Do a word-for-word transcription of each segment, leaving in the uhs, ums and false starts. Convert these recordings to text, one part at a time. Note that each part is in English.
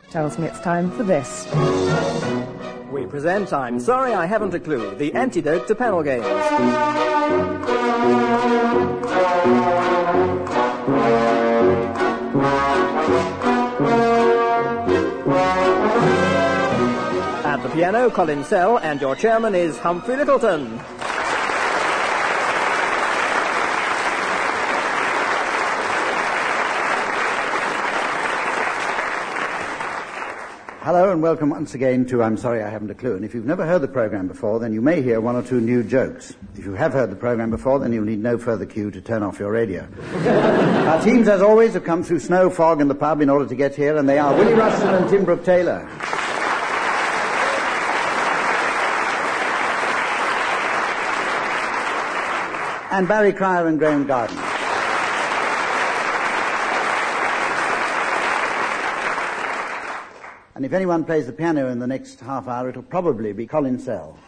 tells me it's time for this. We present I'm Sorry I Haven't a Clue, the antidote to panel games. At the piano, Colin Sell, and your chairman is Humphrey Littleton. Hello and welcome once again to I'm Sorry I Haven't a Clue. And if you've never heard the programme before, then you may hear one or two new jokes. If you have heard the programme before, then you'll need no further cue to turn off your radio. Our teams, as always, have come through snow, fog and the pub in order to get here, and they are Willie Rushton and Tim Brooke-Taylor. And Barry Cryer and Graham Garden. And if anyone plays the piano in the next half hour, it'll probably be Colin Sell.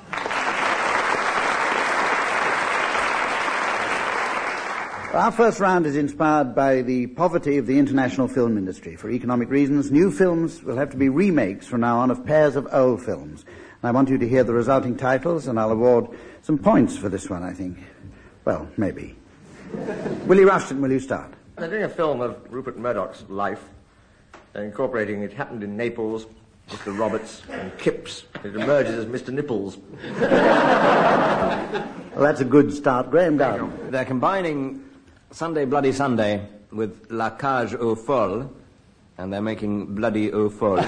Our first round is inspired by the poverty of the international film industry. For economic reasons, new films will have to be remakes from now on of pairs of old films. And I want you to hear the resulting titles, and I'll award some points for this one, I think. Well, maybe. Willie Rushton, will you start? They're doing a film of Rupert Murdoch's life, incorporating It Happened in Naples, Mister Roberts, and Kipps. It emerges as Mister Nipples. Well, that's a good start. Graham Garden. They're combining Sunday Bloody Sunday with La Cage aux Folles, and they're making Bloody aux Folles.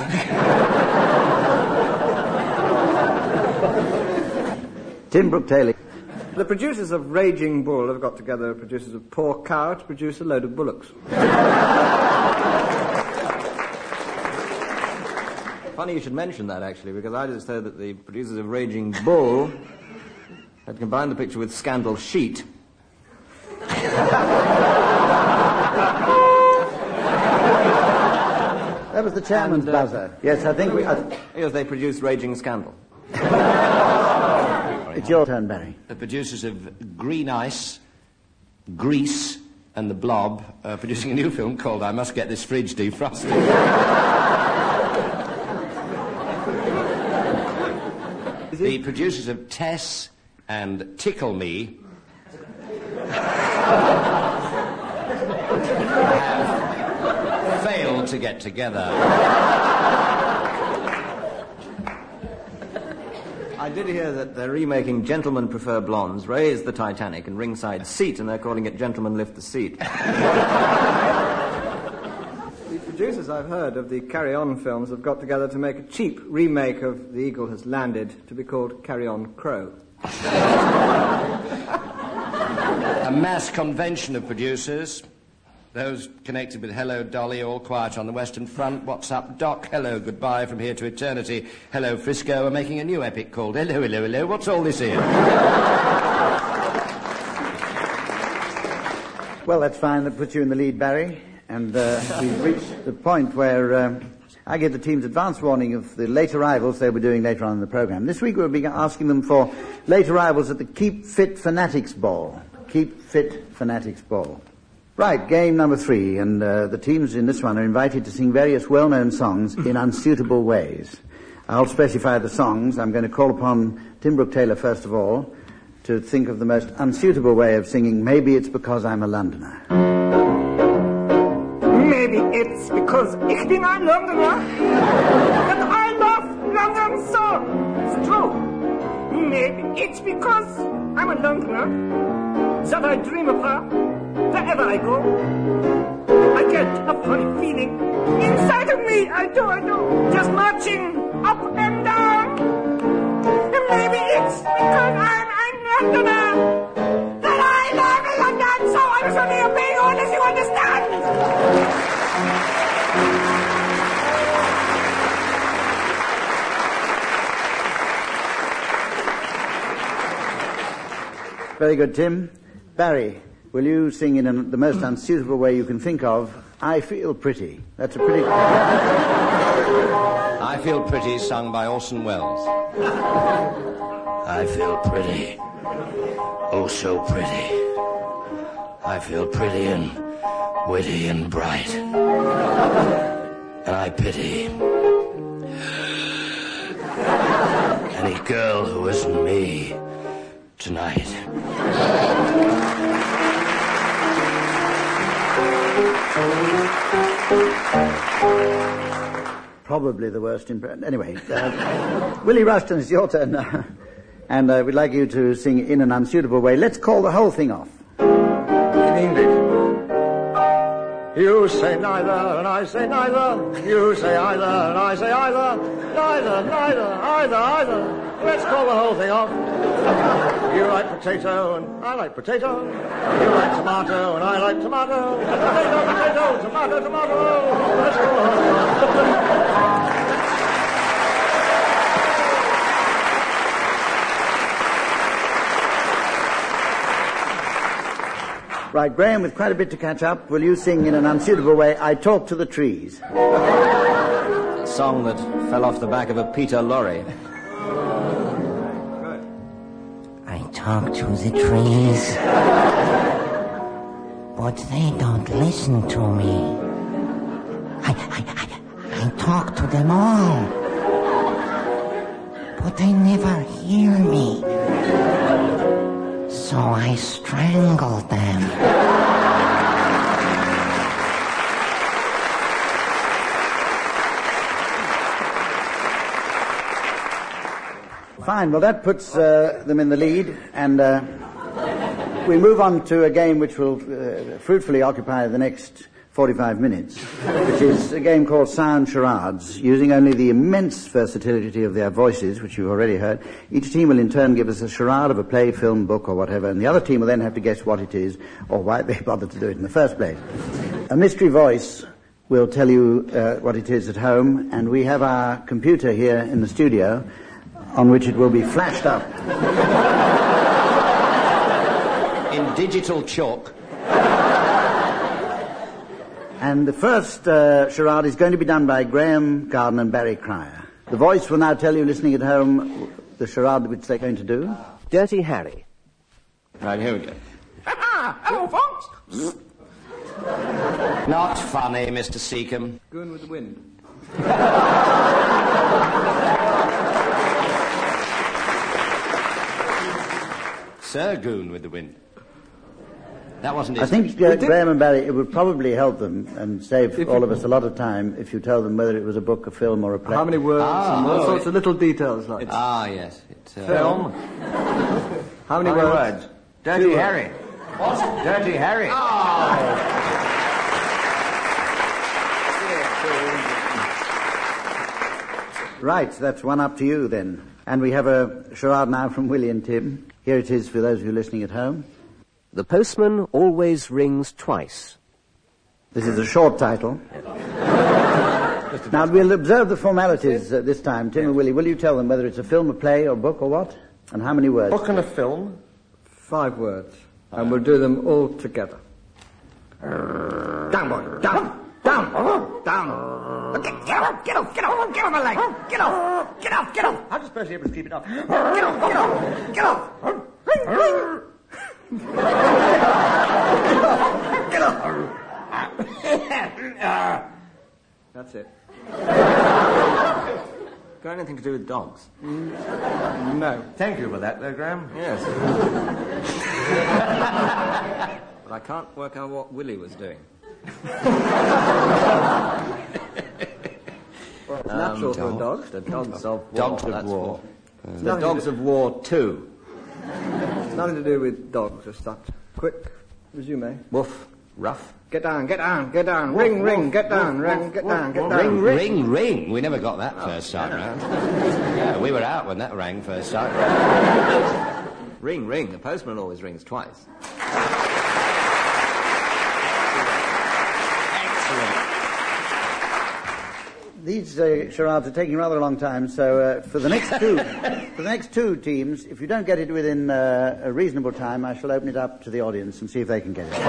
Tim Brooke-Taylor. The producers of Raging Bull have got together the producers of Poor Cow to produce a load of bullocks. Funny you should mention that, actually, because I just heard that the producers of Raging Bull had combined the picture with Scandal Sheet. That was the chairman's and, uh, buzzer. Yes, I think we... I... Yes, they produced Raging Scandal. It's your turn, Barry. The producers of Green Ice, Grease, and The Blob are producing a new film called I Must Get This Fridge Defrosted. The producers of Tess and Tickle Me have failed to get together. I did hear that they're remaking Gentlemen Prefer Blondes, Raise the Titanic, and Ringside Seat, and they're calling it Gentlemen Lift the Seat. The producers, I've heard, of the Carry On films have got together to make a cheap remake of The Eagle Has Landed to be called Carry On Crow. A mass convention of producers. Those connected with Hello Dolly, All Quiet on the Western Front, What's Up Doc, Hello Goodbye from Here to Eternity, Hello Frisco are making a new epic called Hello, Hello, Hello, What's All This Here? Well, that's fine. That puts you in the lead, Barry. And uh, we've reached the point where um, I give the teams advance warning of the late arrivals they'll be doing later on in the programme. This week we'll be asking them for late arrivals at the Keep Fit Fanatics Ball. Keep Fit Fanatics Ball. Right, game number three, and uh, the teams in this one are invited to sing various well-known songs in unsuitable ways. I'll specify the songs. I'm going to call upon Tim Brooke-Taylor, first of all, to think of the most unsuitable way of singing Maybe It's Because I'm a Londoner. Maybe it's because ich bin ein Londoner and I love London so. It's true. Maybe it's because I'm a Londoner that I dream of her wherever I go. I get a funny feeling inside of me. I do, I do. Just marching up and down. And maybe it's because I'm a Londoner that I love London so. I'm only obeying orders, you understand? Very good, Tim. Barry, will you sing in an, the most unsuitable way you can think of, I Feel Pretty? That's a pretty... I Feel Pretty, sung by Orson Welles. I feel pretty, oh so pretty. I feel pretty and witty and bright. And I pity Any girl who isn't me tonight. Probably the worst impression. Anyway, uh, Willie Rushton, it's your turn now. And uh, we'd like you to sing In an Unsuitable Way. Let's call the whole thing off. In English. You say neither, and I say neither. You say either, and I say either. Neither, neither, either, either. Let's call the whole thing off. You like potato, and I like potato. You like tomato, and I like tomato. Potato, potato, tomato, tomato. Let's call the whole thing off. Right, Graham, with quite a bit to catch up, will you sing In an Unsuitable Way, I Talk to the Trees? A song that fell off the back of a Peter lorry. I talk to the trees, but they don't listen to me. I, I, I, I talk to them all, but they never hear me. So I strangle them. Fine, well that puts uh, them in the lead, and uh, we move on to a game which will uh, fruitfully occupy the next forty-five minutes, which is a game called Sound Charades, using only the immense versatility of their voices, which you've already heard. Each team will in turn give us a charade of a play, film, book, or whatever, and the other team will then have to guess what it is, or why they bothered to do it in the first place. A mystery voice will tell you uh, what it is at home, and we have our computer here in the studio, on which it will be flashed up. In digital chalk. And the first uh, charade is going to be done by Graham Garden and Barry Cryer. The voice will now tell you, listening at home, the charade which they're going to do. Dirty Harry. Right, here we go. Hello, folks. Not funny, Mister Seacombe. Goon with the Wind. Sir Goon with the Wind. That wasn't I his... think, uh, Graham and Barry, it would probably help them and save if all of us a lot of time if you tell them whether it was a book, a film, or a play. How many words Ah, and all no, sorts it- of little details like that. Ah, yes. It's, uh, Film. How many How many words? words? Dirty Two words. Harry. What? Dirty Harry. Right, that's one up to you then. And we have a charade now from Willie and Tim. Here it is for those of you listening at home. The postman always rings twice. This is a short title. Now, we'll observe the formalities uh, this time. Tim and Willie, will you tell them whether it's a film, a play, or book, or what? And how many words? Book and a film. Five words. And we'll do them all together. Down, boy. Down. Down. Down. Okay, get off, get off, get off, get off my leg. Get off, get off, get off. How does Percy able to keep it up? Get off, get off, get off. Get off. That's it. Got anything to do with dogs? No. Thank you for that, there, Graham. Yes. But I can't work out what Willie was doing. Well, it's natural for a dog. The dogs of war. Dogs of that's war. what- The dogs of war two. It's nothing to do with dogs, just that. Quick resume. Woof. Rough. Get down, get down, get down. Ring, ring, get down, ring, get down, get down. Ring, ring, ring. We never got that first time round. Yeah, we were out when that rang first time. Ring, ring. The postman always rings twice. These uh, charades are taking rather a long time, so uh, for the next two, for the next two teams, if you don't get it within uh, a reasonable time, I shall open it up to the audience and see if they can get it.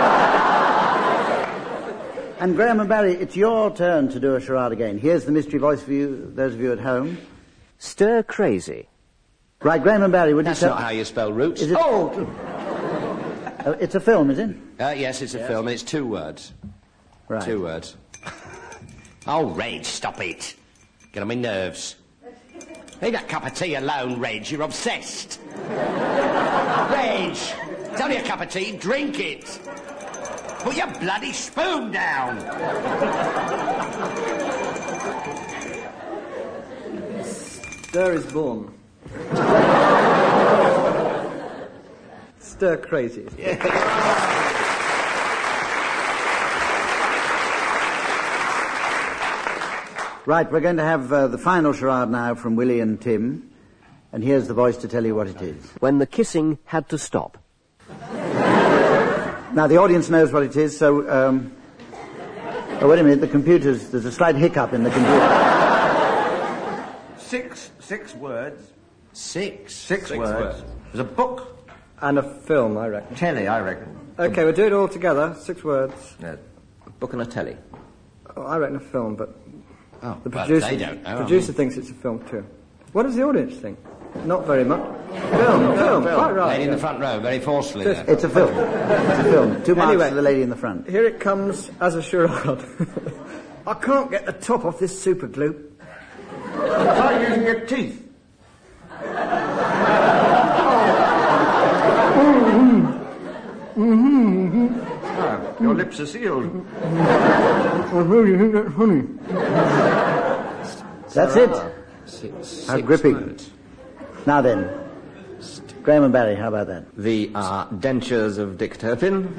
And Graham and Barry, it's your turn to do a charade again. Here's the mystery voice for you, those of you at home. Stir crazy. Right, Graham and Barry, would That's you not how you spell roots. Is it? Oh! Uh, it's a film, is it? Uh, yes, it's a film. It's two words. Right. Two words. Oh, Rage, stop it. Get on my nerves. Leave that cup of tea alone, Reg. You're obsessed. Reg, it's only a cup of tea. Drink it. Put your bloody spoon down. Stir is born. Stir crazy. Right, we're going to have uh, the final charade now from Willie and Tim. And here's the voice to tell you what it is. When the kissing had to stop. Now, the audience knows what it is, so... Um, oh, wait a minute, the computer's... There's a slight hiccup in the computer. Six, six words. Six? Six, Six words. words. There's a book. And a film, I reckon. Telly, I reckon. Okay, we'll do it all together. Six words. No, a book and a telly. Oh, I reckon a film, but Oh, the well, producer, they don't know. producer thinks it's a film too. What does the audience think? Not very much. Film, film, quite right. Lady in yeah. the front row, very forcefully Just- there. It's a film. It's a film. Two marks Anyway. to the lady in the front. Here it comes as a charade. I can't get the top off this super glue. Try using your teeth. Ah, your lips are sealed. I really think that's funny. That's it. Six, How six gripping. words. Now then, Graham and Barry, how about that? The uh, dentures of Dick Turpin.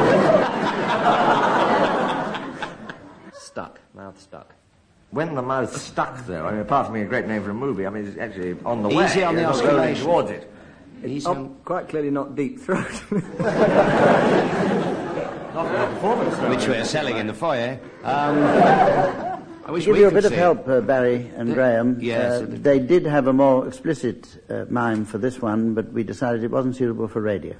Stuck. Mouth stuck. When the mouth stuck, though, I mean, apart from being a great name for a movie, I mean, it's actually on the way. Easy on the It's not rolling osculation. towards it. Easy Oh, on- quite clearly not deep throat. Not for a performance, though. which we're selling in the foyer. Um, I wish Give we you a could bit of see help, uh, Barry and The- Graham. yes, Uh, it did. they did have a more explicit uh, mime for this one, but we decided it wasn't suitable for radio.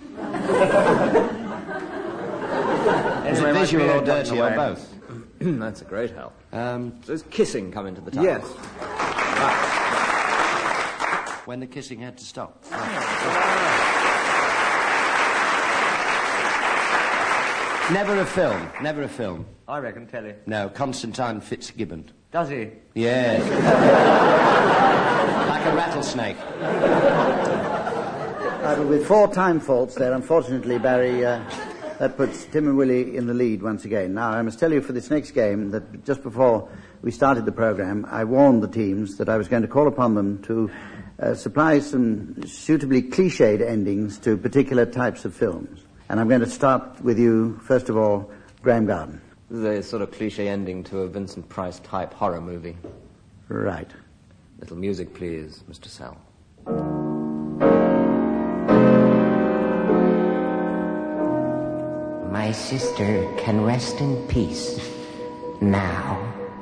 Is it Anyway, visual my or beard got in dirty the or way. both? That's a great help. Um, So is kissing coming to the top? Yes. when the kissing had to stop. Never a film. Never a film. I reckon telly. No, Constantine Fitzgibbon. Does he? Yes. Like a rattlesnake. Uh, but with four time faults there, unfortunately, Barry, uh, that puts Tim and Willie in the lead once again. Now, I must tell you for this next game that just before we started the programme, I warned the teams that I was going to call upon them to uh, supply some suitably cliched endings to particular types of films. And I'm going to start with you, first of all, Graham Garden. The sort of cliche ending to a Vincent Price type horror movie. Right. Little music, please, Mister Sal. My sister can rest in peace now.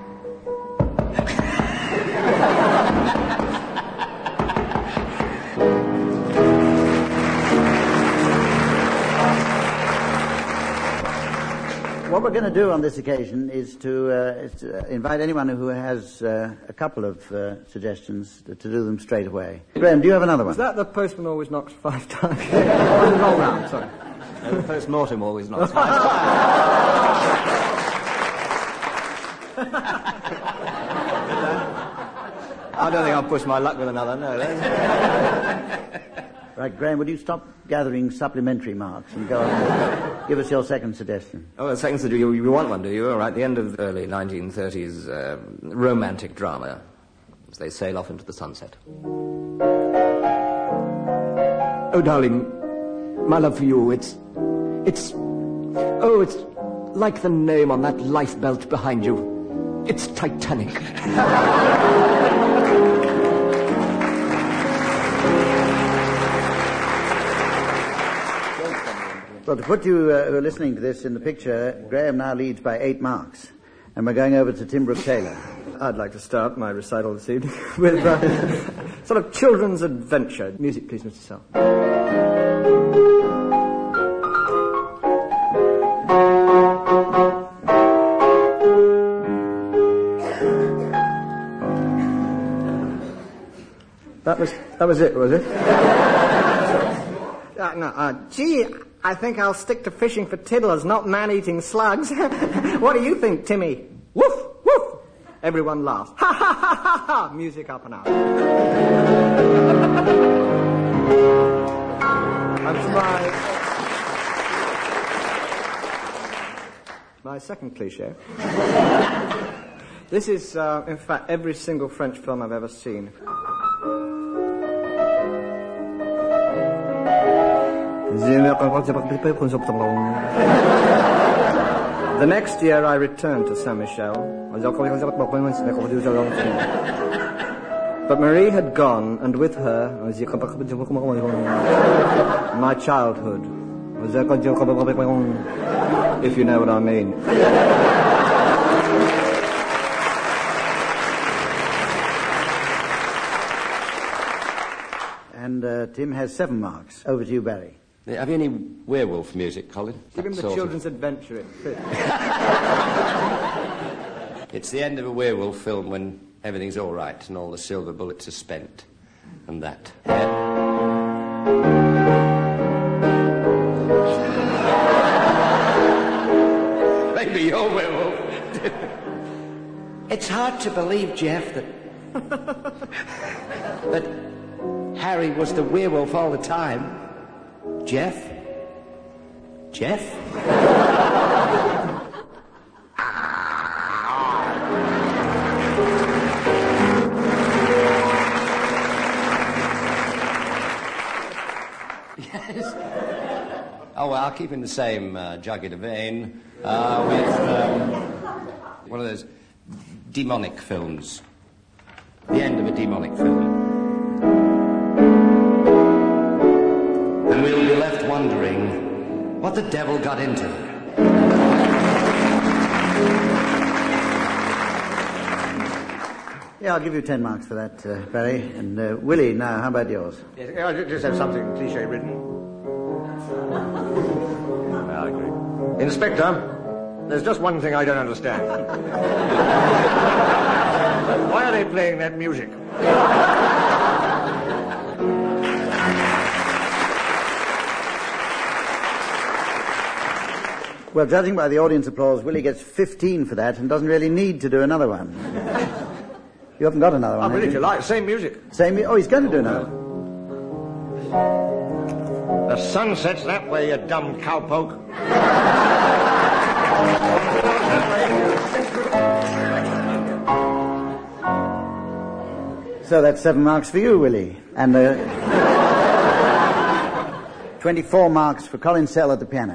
What we're going to do on this occasion is to, uh, is to invite anyone who has uh, a couple of uh, suggestions to, to do them straight away. Graham, do you have another one? Was that the postman always knocks five times? Oh, wrong round, sorry. And the post-mortem always knocks. I don't think I'll push my luck with another, no. Right, Graham, would you stop gathering supplementary marks and go on? Give us your second suggestion. Oh, well, second, do you, you want one, do you? All right, the end of the early nineteen thirties uh, romantic drama as they sail off into the sunset. Oh, darling, my love for you, it's... It's... Oh, it's like the name on that lifebelt behind you. It's Titanic. Well, to put you uh, who are listening to this in the picture, Graham now leads by eight marks. And we're going over to Tim Brooke-Taylor. I'd like to start my recital this evening with uh, sort of children's adventure. Music, please, Mister Sal. That was that was it, was it? uh, no, uh, gee, I think I'll stick to fishing for tiddlers, not man-eating slugs. What do you think, Timmy? Woof, woof. Everyone laughs. Ha ha ha ha ha! Music up and out. And for my... my second cliché. This is, uh, in fact, every single French film I've ever seen. The next year I returned to Saint-Michel. But Marie had gone, and with her my childhood. If you know what I mean. And uh, Tim has seven marks. Over to you, Barry. Have you any werewolf music, Colin? Give him the Sort children's of. adventure. It fits. It's the end of a werewolf film when everything's all right and all the silver bullets are spent. And that. Yeah. Maybe you're werewolf. It's hard to believe, Jeff, that... that Harry was the werewolf all the time. Jeff? Jeff? Yes. Oh, well, I'll keep in the same uh, jugular vein uh, with um, one of those demonic films. The end of a demonic film. And we'll be left wondering what the devil got into her. Yeah, I'll give you ten marks for that, uh, Barry. And uh, Willie, now, how about yours? Yes, I just have something cliche-ridden. I agree. Inspector, there's just one thing I don't understand. Why are they playing that music? Well, judging by the audience applause, Willie gets fifteen for that and doesn't really need to do another one. You haven't got another one, Oh, but if you like, same music. Same mu- Oh, he's going to do another. The sun sets that way, you dumb cowpoke. So that's seven marks for you, Willie. And uh, twenty-four marks for Colin Sell at the piano.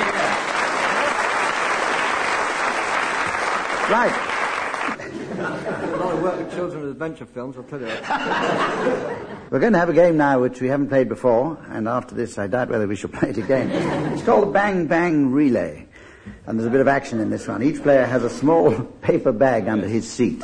Right. A lot of work with children's adventure films, I'll tell you that. We're going to have a game now which we haven't played before, and after this I doubt whether we shall play it again. It's called the Bang Bang Relay, and there's a bit of action in this one. Each player has a small paper bag under his seat.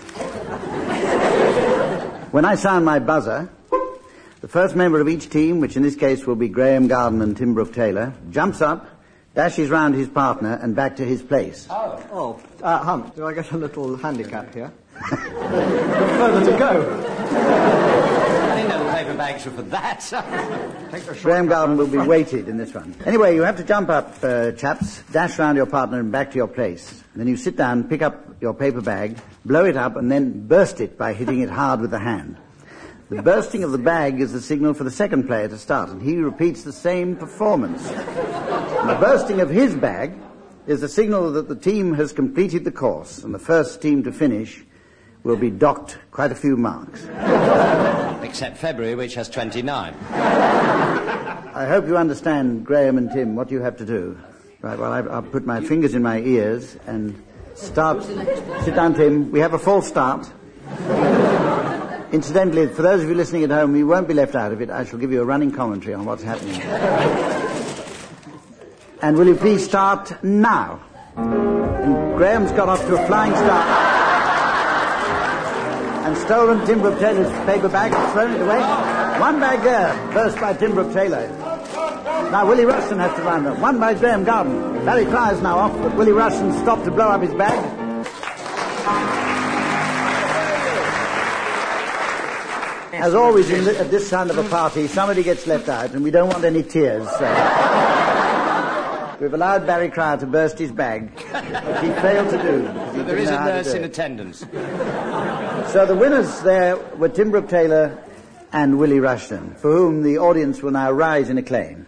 When I sound my buzzer, the first member of each team, which in this case will be Graham Garden and Tim Brooke-Taylor, jumps up, dashes round his partner and back to his place. Oh, oh uh, Hump, do I get a little handicap here? Further to go. I didn't know the paper bags were for that. Graham Garden will be weighted in this one. Anyway, you have to jump up, uh, chaps, dash round your partner and back to your place. And then you sit down, pick up your paper bag, blow it up, and then burst it by hitting it hard with the hand. The bursting of the bag is the signal for the second player to start, and he repeats the same performance. And the bursting of his bag is the signal that the team has completed the course, and the first team to finish will be docked quite a few marks. Except February, which has twenty-nine. I hope you understand, Graham and Tim, what you have to do. Right, well, I, I'll put my fingers in my ears and start. Sit down, Tim. We have a false start. Incidentally, for those of you listening at home, you won't be left out of it. I shall give you a running commentary on what's happening. And will you please start now? And Graham's got off to a flying start. And stolen Tim Brooke-Taylor's paper bag and thrown it away. One bag there, burst by Tim Brooke-Taylor. Now Willie Rushton has to run. One by Graham Garden. Barry Flyer's now off, but Willie Rushton stopped to blow up his bag. As always, in the, at this kind of a party, somebody gets left out, and we don't want any tears. So. We've allowed Barry Cryer to burst his bag, which he failed to do. So there is a nurse in attendance. So the winners there were Tim Brooke Taylor and Willie Rushton, for whom the audience will now rise in acclaim.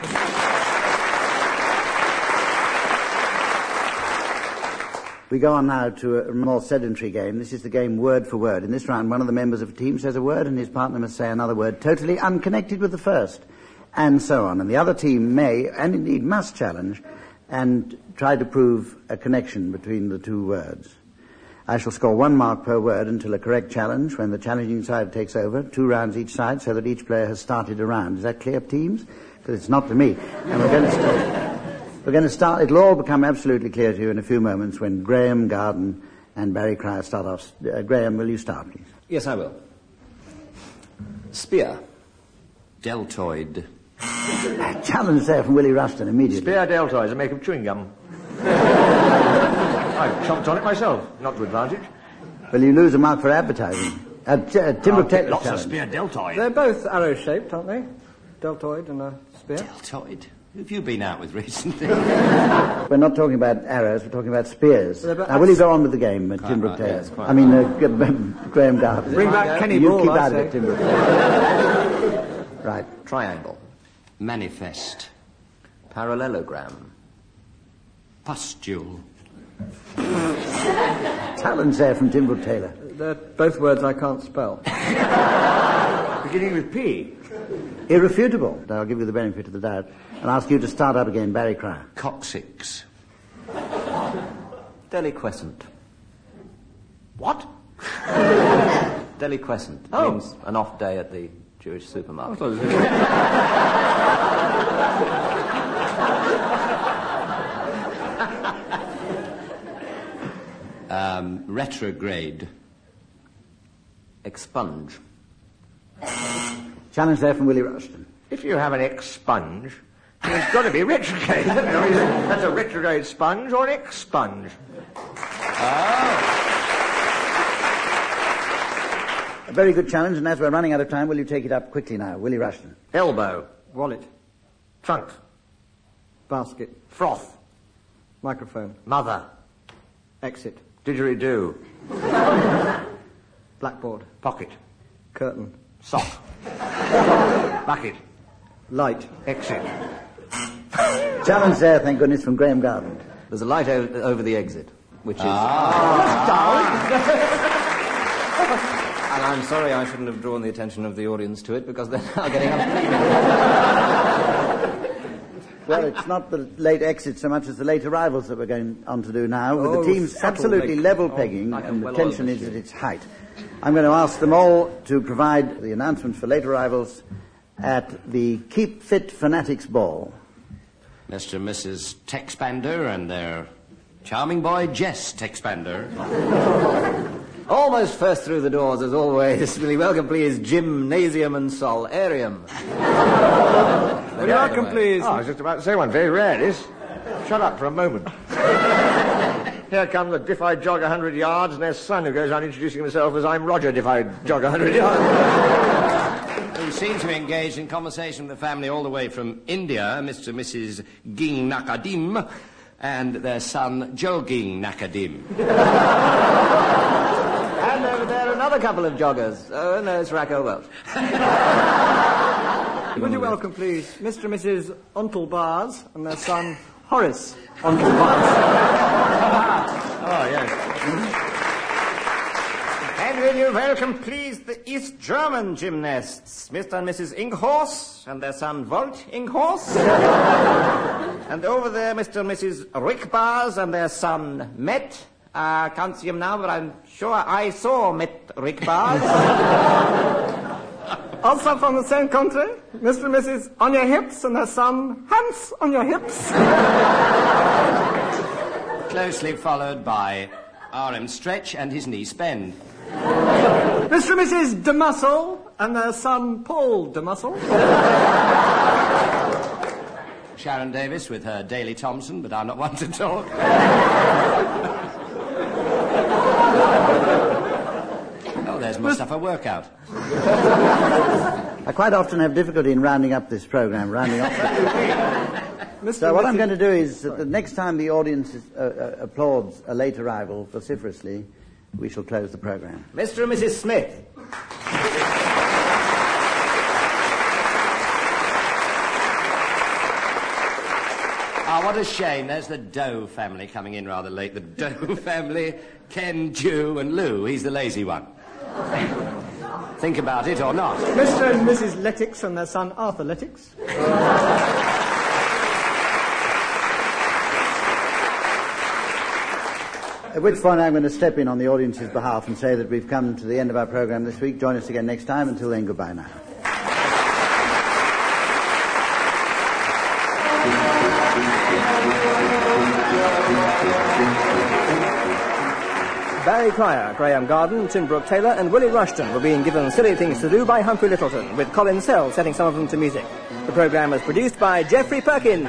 We go on now to a more sedentary game. This is the game word for word. In this round, one of the members of a team says a word and his partner must say another word totally unconnected with the first, and so on. And the other team may, and indeed must, challenge and try to prove a connection between the two words. I shall score one mark per word until a correct challenge, when the challenging side takes over, two rounds each side, so that each player has started a round. Is that clear, teams? Because it's not to me. And we're going to start. We're going to start, it'll all become absolutely clear to you in a few moments when Graham Garden and Barry Cryer start off. Uh, Graham, will you start, please? Yes, I will. Spear. Deltoid. A challenge there from Willie Rushton immediately. Spear deltoids are made of chewing gum. I've chomped on it myself, not to advantage. Well, you lose a mark for advertising. Uh, t- uh, Tim Brooke Taylor Lots challenge. of spear deltoid. They're both arrow-shaped, aren't they? Deltoid and a spear. Deltoid? Who have you been out with recently? We're not talking about arrows, we're talking about spears. About now, will you go on with the game, uh, Tim Brooke right, Taylor? yes, quite I mean, uh, Graham Garden. Bring back Kenny You Ball, keep I out of say. it, Tim Brooke Taylor. Right. Triangle. Manifest. Parallelogram. Pustule. Challenge there from Tim Brooke Taylor. They're both words I can't spell. Beginning with P. Irrefutable. I'll give you the benefit of the doubt and ask you to start up again, Barry Cryer. Coccyx. Deliquescent. What? Deliquescent. Oh. Means an off day at the Jewish supermarket. Um, retrograde. Expunge. Challenge there from Willie Rushton. If you have an expunge, it's got to be retrograde. That's a retrograde sponge or an expunge. A very good challenge, and as we're running out of time, will you take it up quickly now, Willie Rushton? Elbow. Wallet. Trunk. Basket. Froth. Microphone. Mother. Exit. Didgeridoo. Blackboard. Pocket. Curtain. Sock. Bucket. Light. Exit. Challenge there, thank goodness, from Graham Garden. There's a light o- over the exit, which is... And I'm sorry I shouldn't have drawn the attention of the audience to it, because they're now getting up. Well, it's not the late exit so much as the late arrivals that we're going on to do now, with Oh, the teams subtle absolutely late- level oh, pegging, like a and the well-oiled tension is machine. at its height. I'm going to ask them all to provide the announcements for late arrivals at the Keep Fit Fanatics Ball. Mister and Missus Texpander and their charming boy Jess Texpander. Almost first through the doors, as always. Will you welcome, please, Gymnasium and Solarium. Will you welcome, please? Oh, I was just about to say one. Very rare, this. Shut up for a moment. Here come the Diff I Jog a hundred yards and their son who goes on introducing himself as I'm Roger Diff I Jog a hundred yards. Who seem to be engaged in conversation with the family all the way from India, Mister and Missus Ging Nakadim, and their son Joe Ging Nakadim. And over there, another couple of joggers. Oh, no, it's Racco Welch. Would you welcome, please, Mister and Missus Ontel Bars and their son, Horace Ontel Bars. Oh, yes. And will you welcome, please, the East German gymnasts, Mister and Missus Inghorst and their son, Volt Inghorst. And over there, Mister and Missus Rickbars and their son, Met. I uh, can't see him now, but I'm sure I saw Met Rickbars. Also from the same country, Mister and Missus On Your Hips and their son, Hans On Your Hips. Closely followed by R M Stretch and his niece Ben. Mister and Missus De Muscle and their son, Paul De Muscle. Sharon Davis with her Daley Thompson, but I'm not one to talk. Oh, there's Mustafa Workout. I quite often have difficulty in rounding up this programme, rounding off. Mister So what and I'm Missus going to do is, that the next time the audience is, uh, uh, applauds a late arrival vociferously, we shall close the programme. Mister and Missus Smith. Ah, what a shame. There's the Doe family coming in rather late. The Doe family, Ken, Jew, and Lou. He's the lazy one. Think about it or not. Mister and Missus Lettix and their son Arthur Lettix. At which point I'm going to step in on the audience's behalf and say that we've come to the end of our programme this week. Join us again next time. Until then, goodbye now. Barry Cryer, Graham Garden, Tim Brooke Taylor and Willie Rushton were being given silly things to do by Humphrey Littleton, with Colin Sell setting some of them to music. The programme was produced by Geoffrey Perkins.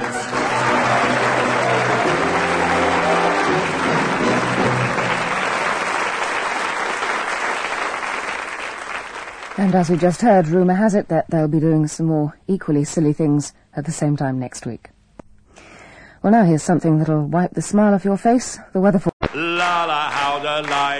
And as we just heard, rumour has it that they'll be doing some more equally silly things at the same time next week. Well, now here's something that'll wipe the smile off your face, the weather for... La la, how the light